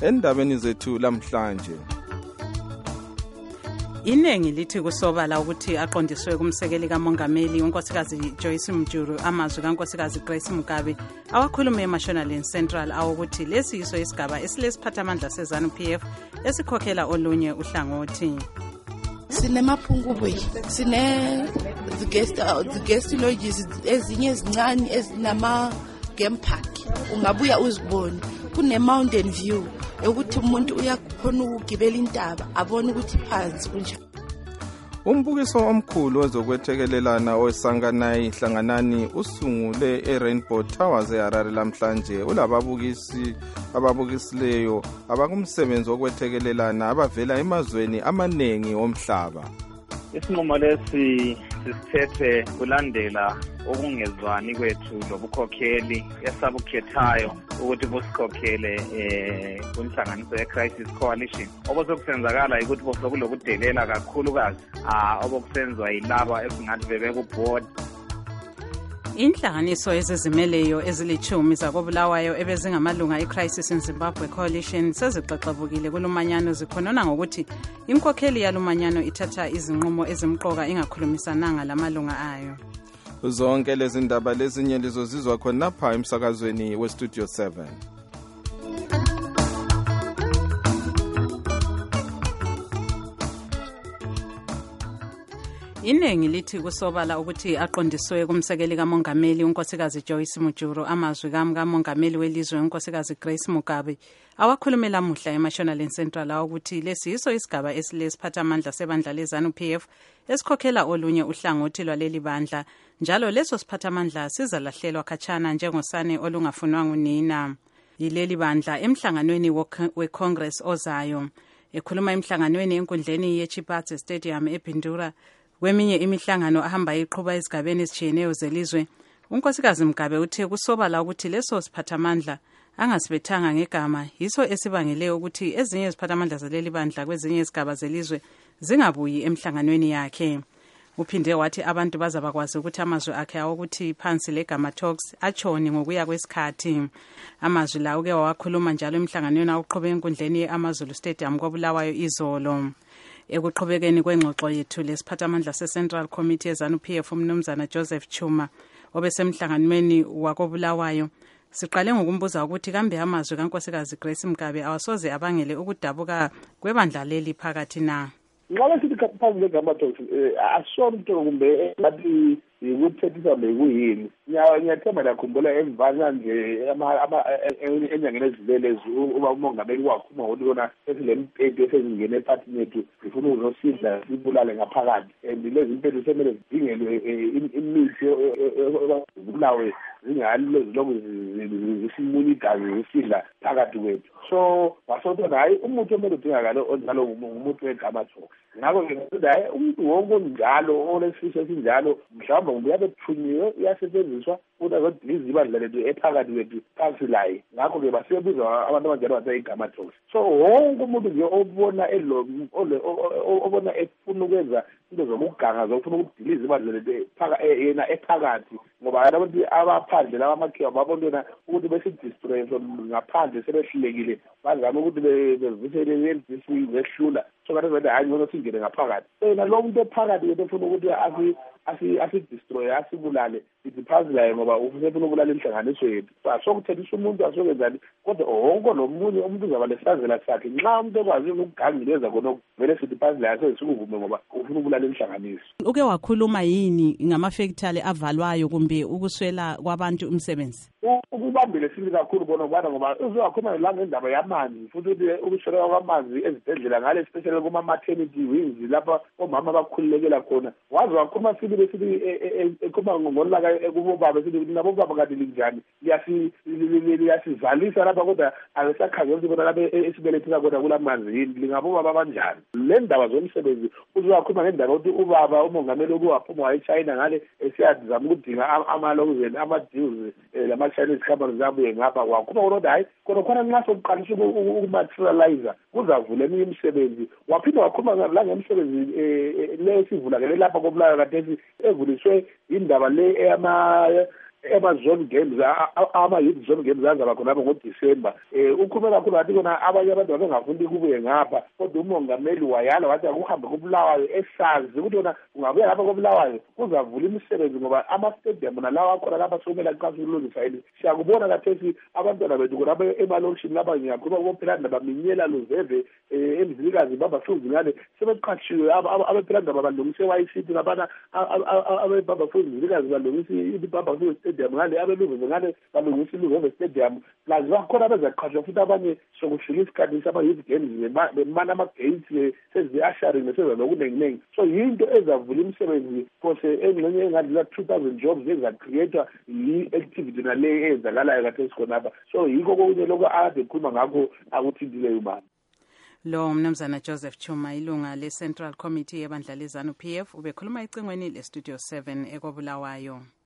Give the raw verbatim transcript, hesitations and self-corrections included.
endabeni zethu lamhlanje. Iningi lithi kusobala ukuthi aqondiswe kumsekeli kamongameli unkosikazi Joyce Mjuru amazwi kankosikazi Grace Mugabe awakhulume eMashonaland Central awokuthi lesi yiso isigaba esilesiphathamandla seZANU-P F esikhokhela olunye uhlangothi. Sinemaphungubwe, sine the guest the guest lodges ezinye ezincane ezinama game park. Ungabuya uzibone kune mountain view ukuthi umuntu uyakhona ukugibela intaba abone ukuthi phansi kunjani. Umbukiso omkhulu wezokwethekelelana osanganayi hlanganani usungule eRainbow Towers eHarare lamhlanje. Ulababukisi ababukisileyo abakumsebenzi wokwethekelelana abavela emazweni amanengi omhlaba. Isinqumo lesi sisithethe kulandela okungezwani kwethu lobukhokheli esabukhethayo ukuthi busikhokhele eh kunhlanganiso ye-Crisis Coalition. Okusenzakala ukuthi bosokulokudelela kakhulukazi ah obokusenzwa yilaba esingathi bebekuboard. Inhlanganiso ezizimeleyo ezilithumi zakobulawayo ebezingamalunga eCrisis in Zimbabwe Coalition sezixexebukile kulumanyano zikhonona ngokuthi imkhokheli yalumanyano ithatha izinqumo ezimqoka ingakhulumisananga lamalunga ayo. Zonke lezi ndaba lezinye lizozizwa khonapha emsakazweni weStudio seven. Iningi lithi kusobala ukuthi aqondiswe kumsekeli kamongameli unkosikazi Joyce Mjuru amazwi kamongameli welizwe unkosikazi Grace Mugabe awakhulumela muhla eMashonaland Central ukuthi lesi yiso isigaba esilesiphathamandla sebandla leZANU-P F esikhokhela olunye uhlangothi lwaleli bandla, njalo leso siphathamandla sizalahlelwa khatshana njengosane olungafunwa ngunina yileli bandla emhlanganweni weCongress ozayo. Ekhuluma emhlanganweni enkundleni yeChipatse Stadium ePindura kweminye imihlangano ahamba iqhuba ezigabeni ezitshiyeneyo zelizwe, unkosikazi Mugabe uthe kusobala ukuthi leso siphathamandla angasibethanga ngegama yiso esibangele ukuthi ezinye iziphathamandla zaleli bandla kwezinye izigaba zelizwe zingabuyi emhlanganweni yakhe. Uphinde wathi abantu bazabakwazi ukuthi amazwi akhe awokuthi phansi legama talks atshoni ngokuya kwesikhathi. Amazwi lawo ke wawakhuluma njalo emhlanganweni awuqhube enkundleni yeAmazulu Stadium kwabulawayo izolo. Ekuqhubekeni kwengxoxo yethu lesiphathamandla seCentral Committee yeZANU-P F umnumzana Joseph Chuma obesemhlanganweni wakobulawayo siqale ngokumbuza ukuthi kambe amazwi kankosikazi Grace Mugabe awasoze abangele ukudabuka kwebandla leli phakathi na. Ngoba sithi kaphazi legama talks asonto kumbe bathi ukuthethisa bekuyini. Ngiyathemba lakhumbula emvana nje enyangeni ezilele uba umongameli wakhuluma ukuthi kona esilempethu esezingene ephathini yethu sifuna ukuzosidla sibulale ngaphakathi, and lezi impethu semele zidingelwe imithi ebulawe zingani lezilokhu zisimuna igazi zisidla phakathi kwethu. So wasonto naye umuntu omele udingakala onjalo ngumuntu wegama talks. Ngakho-ke hayi umuntu wonke onjalo olesifiso esinjalo mhlawumbe kumbe uyabethunyiwe uyasetshenziswa ukuthi azodiliza ibandla lethu ephakathi kwethu phansi laye. Ngakho-ke basebiza abantu abanjalo bathe igama talks. So wonke umuntu nje obona obona efuna ukwenza into zokuganga zokufuna ukudiliza ibandla lethu yena ephakathi, ngoba abantu abaphandle laba amakhiwa babona ukuthi besidistroy ngaphandle sebehlulekile bazama ukuthi bevusele lendisi behlula. So kanti vele hayi ngoba singene ngaphakathi yena lo muntu ephakathi yethu efuna ukuthi asi asi asidestroy asibulale iphansi laye ngoba ufuna ukubulala inhlanganiso yethu. Asokuthethiswa umuntu asokwenzani, kodwa wonke nomunye umuntu uzaba lesazela sakhe nxa umuntu ekwazi ukugangileza khona vele sithi phansi laye sesikuvume ngoba ufuna ukubulala inhlanganiso. Uke wakhuluma yini ngamafactory avalwayo kumbe ukuswela kwabantu umsebenzi? Ukubambile sibili kakhulu bona ngoba ngoba uzokhuluma la ngendaba yamanzi futhi ukuswela kwamanzi ezibhedlela ngale special kuma maternity wings lapha omama abakhululekela khona. Wazi wakhuluma sibili sithi ekhuluma ngolaka ekubobaba sithi nabo baba kade linjani liyasi liyasizalisa lapha kodwa ayisakhangela ukuthi bona lapha esibelethisa kodwa kulamanzi yini lingabobaba abanjani. Le ndaba zomsebenzi uzokhuluma ngendaba ukuthi ubaba umongameli okuwaphuma wayeChina ngale esiyazama ukudinga amalokuzeni ama-deals lama-Chinese companies zabuye ngapha wakhuluma ukuthi hayi kodwa khona nxa sokuqalisa ukumaterializer kuzavula eminye imisebenzi. Waphinde wakhuluma la ngemisebenzi le esivulakele lapha kobulayo kade evuliswe indaba le eyama ema-zone games ama-youth zone games azaba khonapho ngoDisemba. um ukhulume kakhulu wathi kona abanye abantu babengafuni kubuye ngapha kodwa umongameli wayala wathi akuhambe kubulawayo esazi ukuthi yona ungabuya lapha kobulawayo kuzavula imisebenzi ngoba ama-stadium nalawa akhona lapha somele aqashe ukulungisa yini siyakubona kathesi abantwana bethu khonapha emalokishini lapha ngiyakhuluma kophilani nabaminyela luzeve um emzilikazi babafuzi ngane sebeqashiwe abephilani balungise wayisithi labana abebabafuzi mzilikazi balungisa ibabafuzi stadium ngale abeluveve ngale balungisa iluveve stadium plus bakhona bezaqashwa futhi abanye sokufika isikhathi sama-youth games bemana ama-gates sezi-asharing neseza nokuninginingi so yinto ezavula imisebenzi phose engxenye engadlula two thousand jobs ezakhreathwa yi-activity nale eyenzakalayo kathesi khonapha so yikho kokunye lokho ade khuluma ngakho akuthintileyo ubani. Lo mnumzana Joseph Chuma ilunga le-Central Committee yebandla lezanu P F ubekhuluma ecingweni le-Studio seven ekobulawayo.